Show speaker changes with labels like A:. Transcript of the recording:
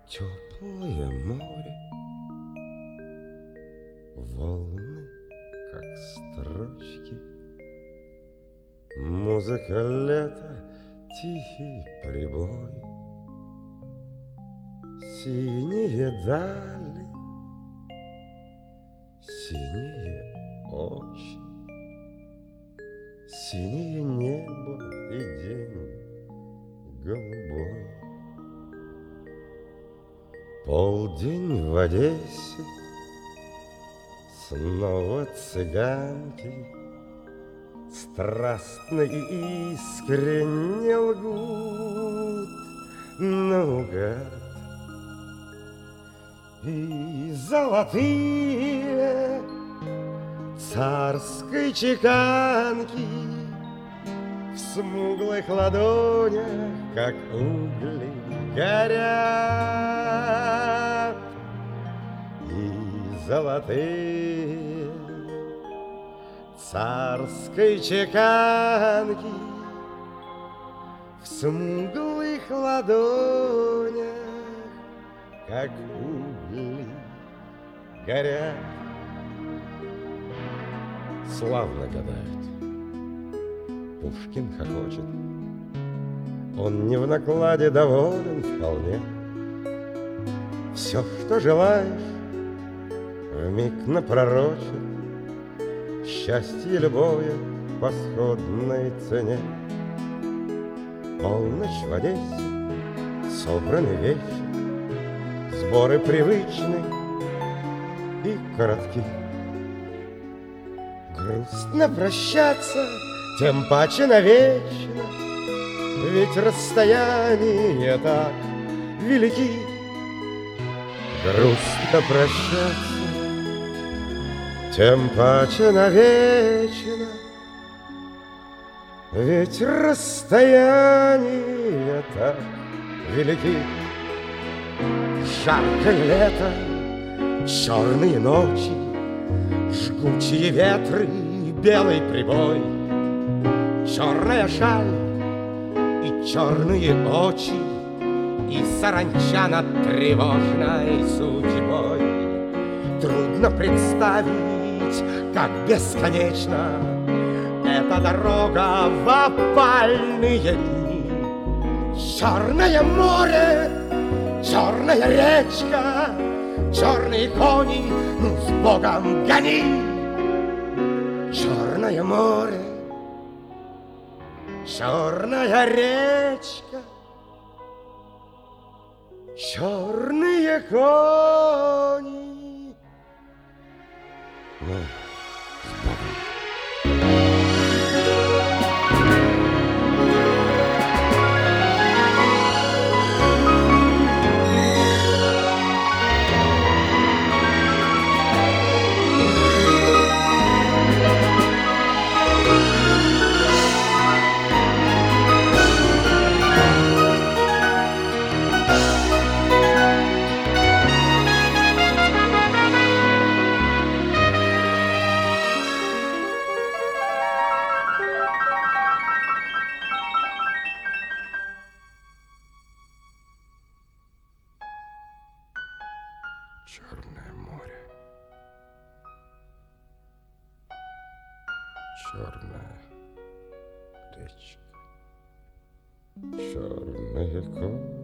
A: Теплое море, волны, как строчки, музыка лета, тихий прибой, синие дали, синие очи, синее небо и день голубой. Полдень в Одессе, снова цыганки страстно и искренне лгут наугад. И золотые царской чеканки в смуглых ладонях, как угли, горят. И золотые царской чеканки в смуглых ладонях, как угли, горят. Славно гадают. Пушкин хохочет. Он не в накладе доволен вполне. Все, что желаешь, вмиг напророчит. Счастье любое по сходной цене. Полночь в Одессе, собраны вещи, сборы привычны и коротки. Грустно прощаться, тем паче навечно, ведь расстояния так велики. Грустно прощаться, тем паче навечно, ведь расстояния так велики. Жаркое лето, черные ночи, жгучие ветры, белый прибой, черная шаль и черные очи, и саранча над тревожной судьбой. Трудно представить, как бесконечно эта дорога в опальные дни. Черное море, черная речка, черные кони, ну с Богом гони. Черное море, черная речка, черные кони. Ну, с Богом. Черное море, черная речка, черные кони.